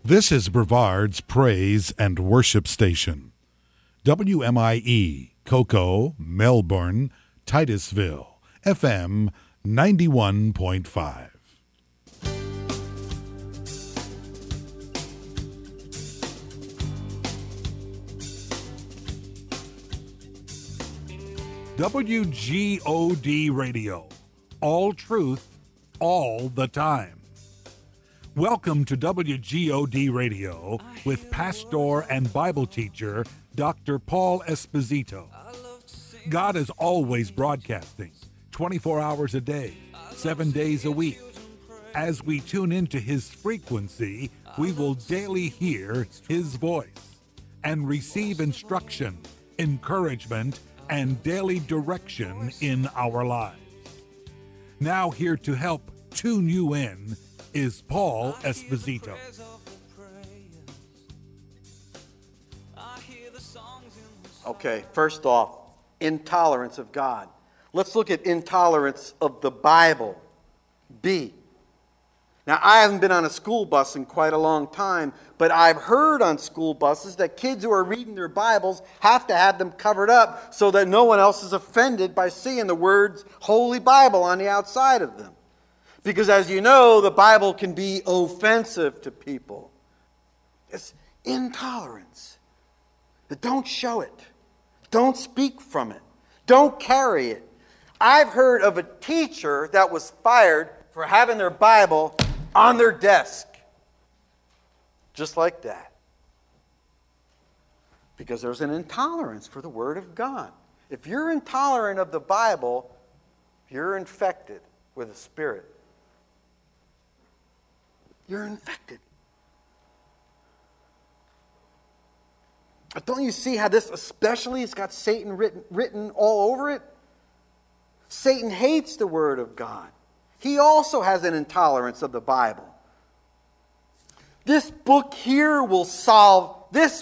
This is Brevard's Praise and Worship Station. WMIE, Cocoa, Melbourne, Titusville, FM 91.5. WGOD Radio. All truth, all the time. Welcome to WGOD Radio with pastor and Bible teacher Dr. Paul Esposito. God is always broadcasting 24 hours a day, 7 days a week. As we tune into his frequency, we will daily hear his voice and receive instruction, encouragement, and daily direction in our lives. Now here to help tune you in is Paul Esposito. Okay, first off, intolerance of God. Let's look at intolerance of the Bible. B. Now, I haven't been on a school bus in quite a long time, but I've heard on school buses that kids who are reading their Bibles have to have them covered up so that no one else is offended by seeing the words Holy Bible on the outside of them. Because as you know, the Bible can be offensive to people. It's intolerance. Don't show it. Don't speak from it. Don't carry it. I've heard of a teacher that was fired for having their Bible on their desk. Just like that. Because there's an intolerance for the Word of God. If you're intolerant of the Bible, you're infected with a spirit. You're infected. But don't you see how this especially has got Satan written all over it? Satan hates the Word of God. He also has an intolerance of the Bible. This book here will solve,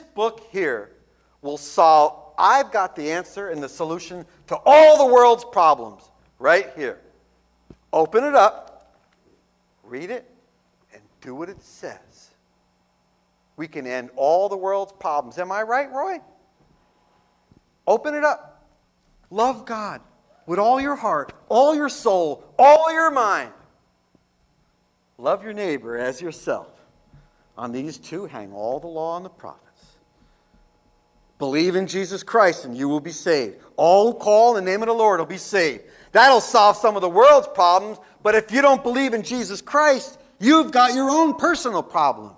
I've got the answer and the solution to all the world's problems right here. Open it up, read it, and do what it says. We can end all the world's problems. Am I right, Roy? Open it up. Love God with all your heart, all your soul, all your mind. Love your neighbor as yourself. On these two hang all the law and the prophets. Believe in Jesus Christ and you will be saved. All who call in the name of the Lord will be saved. That'll solve some of the world's problems, but if you don't believe in Jesus Christ, you've got your own personal problem.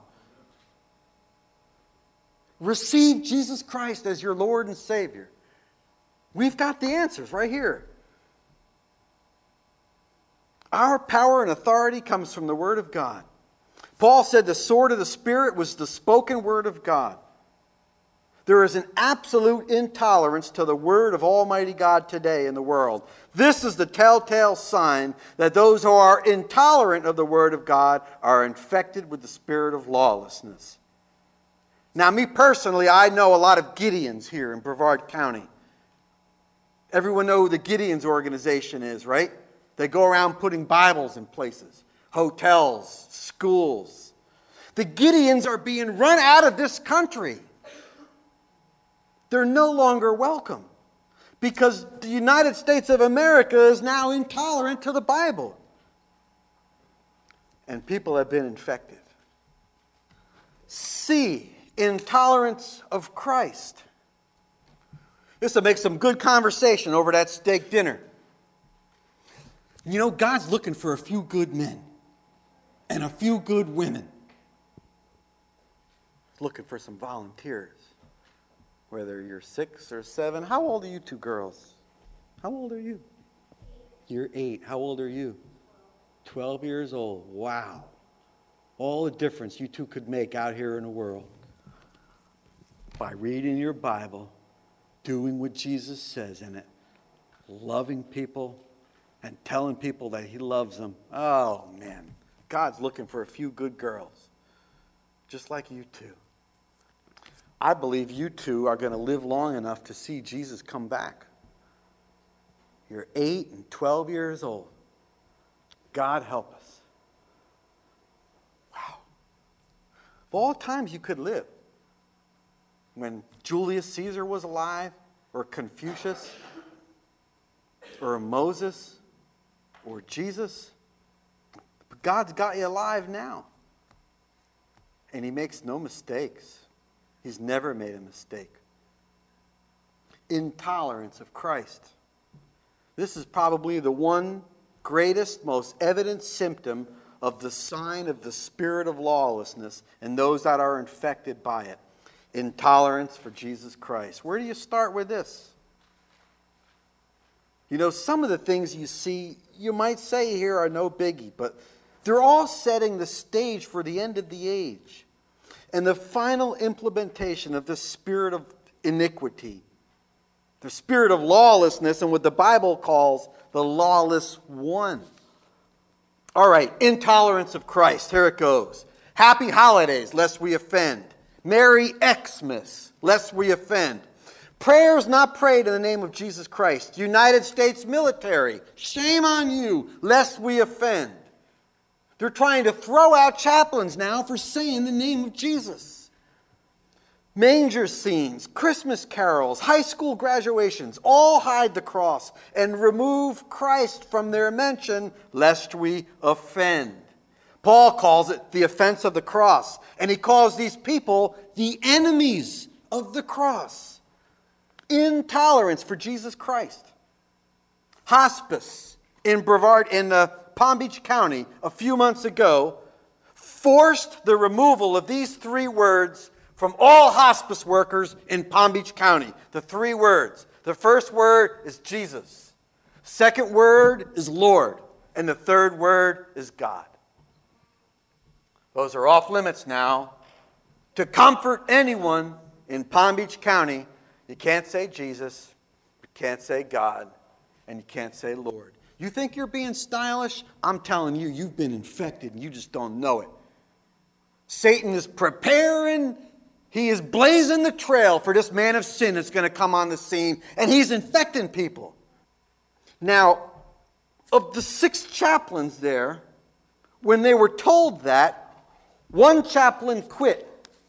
Receive Jesus Christ as your Lord and Savior. We've got the answers right here. Our power and authority comes from the Word of God. Paul said the sword of the Spirit was the spoken Word of God. There is an absolute intolerance to the Word of Almighty God today in the world. This is the telltale sign that those who are intolerant of the Word of God are infected with the spirit of lawlessness. Now, me personally, I know a lot of Gideons here in Brevard County. Everyone know who the Gideons organization is, right? They go around putting Bibles in places, hotels, schools. The Gideons are being run out of this country. They're no longer welcome because the United States of America is now intolerant to the Bible. And people have been infected. C, intolerance of Christ. This will make some good conversation over that steak dinner. You know, God's looking for a few good men and a few good women. Looking for some volunteers. Whether you're 6 or 7. How old are you two girls? How old are you? You're 8. How old are you? 12 years old. Wow. All the difference you two could make out here in the world. By reading your Bible, doing what Jesus says in it, loving people, and telling people that He loves them. Oh, man. God's looking for a few good girls. Just like you two. I believe you two are going to live long enough to see Jesus come back. You're 8 and 12 years old. God help us. Wow. of all times you could live. When Julius Caesar was alive, or Confucius, or Moses, or Jesus. But God's got you alive now. And He makes no mistakes. He's never made a mistake. Intolerance of Christ. This is probably the one greatest, most evident symptom of the sign of the spirit of lawlessness and those that are infected by it. Intolerance for Jesus Christ. Where do you start with this? You know, some of the things you see, you might say here are no biggie, but they're all setting the stage for the end of the age and the final implementation of the spirit of iniquity, the spirit of lawlessness, and what the Bible calls the lawless one. All right, intolerance of Christ. Here it goes. Happy holidays, lest we offend. Merry Xmas, lest we offend. Prayers not prayed in the name of Jesus Christ. United States military, shame on you, lest we offend. They're trying to throw out chaplains now for saying the name of Jesus. Manger scenes, Christmas carols, high school graduations, all hide the cross and remove Christ from their mention, lest we offend. Paul calls it the offense of the cross, and he calls these people the enemies of the cross. Intolerance for Jesus Christ. Hospice in Brevard, in Palm Beach County, a few months ago, forced the removal of these three words from all hospice workers in Palm Beach County. The three words. The first word is Jesus. Second word is Lord. And the third word is God. Those are off limits now. To comfort anyone in Palm Beach County, you can't say Jesus, you can't say God, and you can't say Lord. You think you're being stylish? I'm telling you, you've been infected and you just don't know it. Satan is preparing, he is blazing the trail for this man of sin that's going to come on the scene, and he's infecting people. Now, of the 6 chaplains there, when they were told that, one chaplain quit.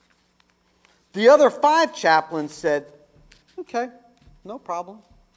The other 5 chaplains said, okay, no problem.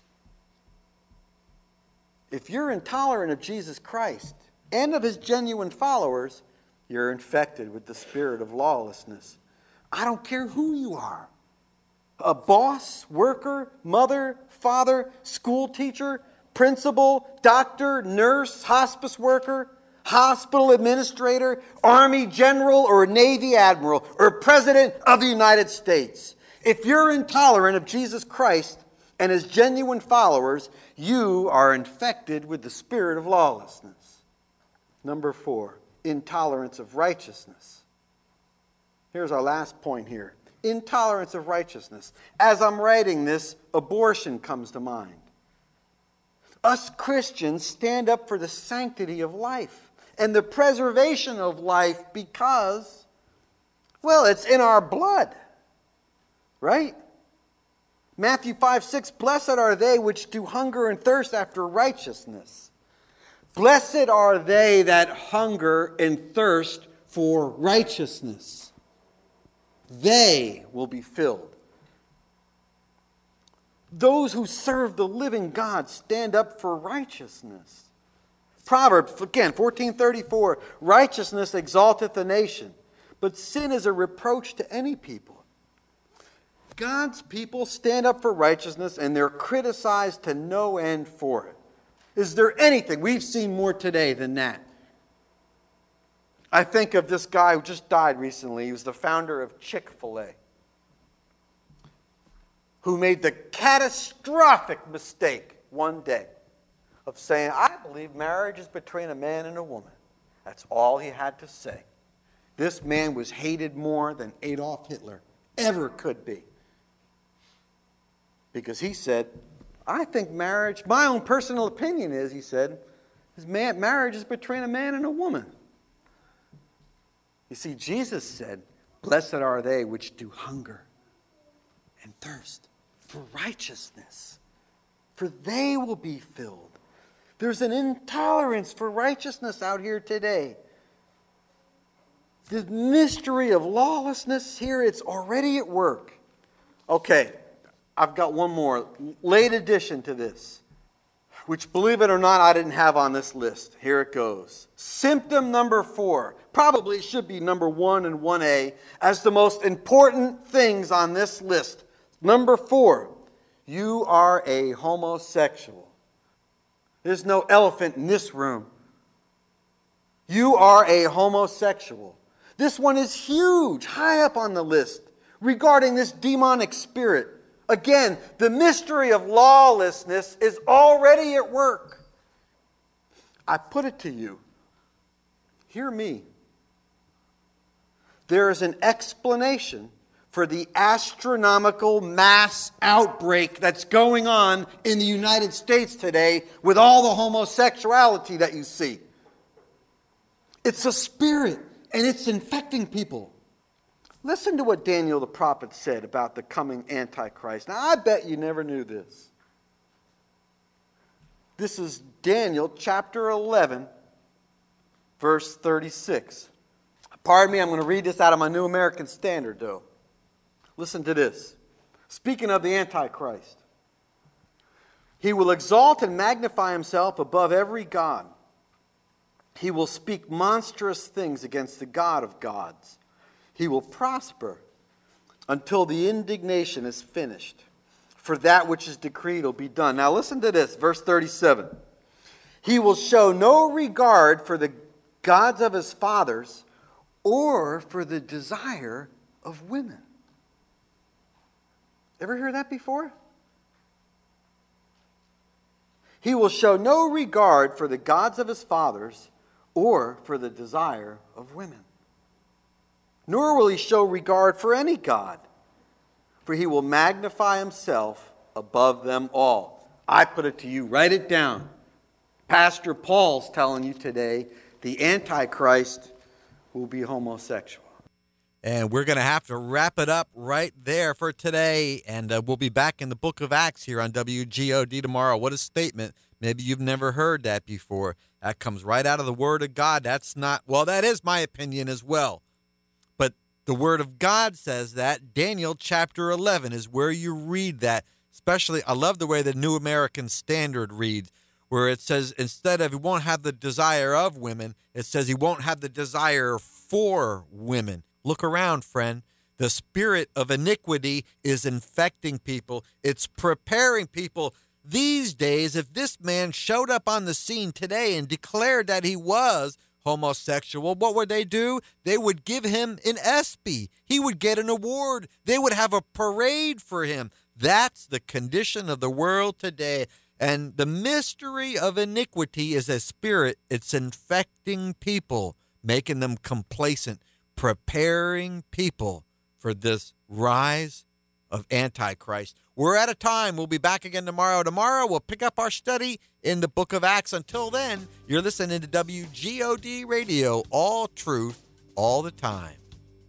If you're intolerant of Jesus Christ and of His genuine followers, you're infected with the spirit of lawlessness. I don't care who you are. A boss, worker, mother, father, school teacher, principal, doctor, nurse, hospice worker, hospital administrator, army general, or Navy admiral, or president of the United States. If you're intolerant of Jesus Christ and His genuine followers, you are infected with the spirit of lawlessness. Number 4, intolerance of righteousness. Here's our last point here. Intolerance of righteousness. As I'm writing this, abortion comes to mind. Us Christians stand up for the sanctity of life and the preservation of life because, well, it's in our blood. Right? Matthew 5:6, blessed are they which do hunger and thirst after righteousness. Blessed are they that hunger and thirst for righteousness. They will be filled. Those who serve the living God stand up for righteousness. Proverbs, again, 14:34, righteousness exalteth the nation, but sin is a reproach to any people. God's people stand up for righteousness and they're criticized to no end for it. Is there anything? We've seen more today than that. I think of this guy who just died recently. He was the founder of Chick-fil-A, who made the catastrophic mistake one day of saying, I believe marriage is between a man and a woman. That's all he had to say. This man was hated more than Adolf Hitler ever could be. Because he said, I think marriage, my own personal opinion is, he said, marriage is between a man and a woman. You see, Jesus said, blessed are they which do hunger and thirst for righteousness, for they will be filled. There's an intolerance for righteousness out here today. The mystery of lawlessness here, it's already at work. Okay, I've got one more late addition to this, which, believe it or not, I didn't have on this list. Here it goes. Symptom number 4. Probably should be number 1 and 1A as the most important things on this list. Number 4, you are a homosexual. There's no elephant in this room. You are a homosexual. This one is huge, high up on the list regarding this demonic spirit. Again, the mystery of lawlessness is already at work. I put it to you. Hear me. There is an explanation for the astronomical mass outbreak that's going on in the United States today with all the homosexuality that you see. It's a spirit, and it's infecting people. Listen to what Daniel the prophet said about the coming Antichrist. Now, I bet you never knew this. This is Daniel chapter 11, verse 36. Pardon me, I'm going to read this out of my New American Standard, though. Listen to this. Speaking of the Antichrist. He will exalt and magnify himself above every god. He will speak monstrous things against the God of gods. He will prosper until the indignation is finished. For that which is decreed will be done. Now listen to this, verse 37. He will show no regard for the gods of his fathers or for the desire of women. Ever heard that before? He will show no regard for the gods of his fathers or for the desire of women. Nor will he show regard for any god, for he will magnify himself above them all. I put it to you, write it down. Pastor Paul's telling you today, the Antichrist will be homosexual. And we're going to have to wrap it up right there for today. And we'll be back in the book of Acts here on WGOD tomorrow. What a statement. Maybe you've never heard that before. That comes right out of the Word of God. That's not, well, that is my opinion as well. But the Word of God says that. Daniel chapter 11 is where you read that. Especially, I love the way the New American Standard reads, where it says instead of he won't have the desire of women, it says he won't have the desire for women. Look around, friend. The spirit of iniquity is infecting people. It's preparing people. These days, if this man showed up on the scene today and declared that he was homosexual, what would they do? They would give him an ESPY. He would get an award. They would have a parade for him. That's the condition of the world today. And the mystery of iniquity is a spirit. It's infecting people, making them complacent, preparing people for this rise of Antichrist. We're out of time. We'll be back again tomorrow. Tomorrow, we'll pick up our study in the book of Acts. Until then, you're listening to WGOD Radio, all truth, all the time.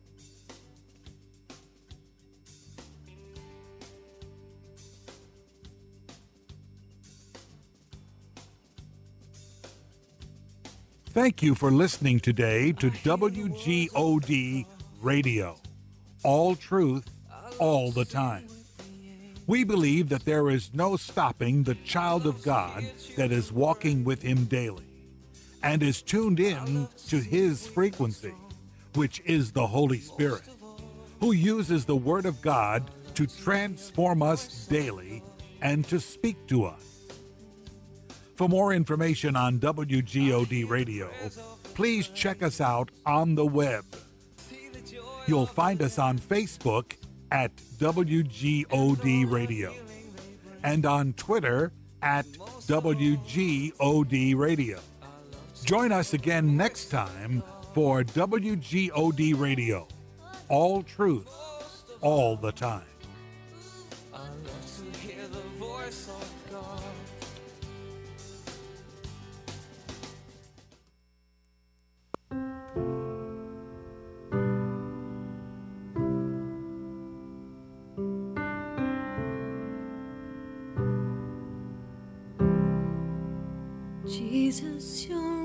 Thank you for listening today to WGOD Radio. All truth, all the time. We believe that there is no stopping the child of God that is walking with him daily and is tuned in to his frequency, which is the Holy Spirit, who uses the Word of God to transform us daily and to speak to us. For more information on WGOD Radio, please check us out on the web. You'll find us on Facebook at WGOD Radio and on Twitter at WGOD Radio. Join us again next time for WGOD Radio. All truth, all the time. I love to hear the voice of God. Jesus, you're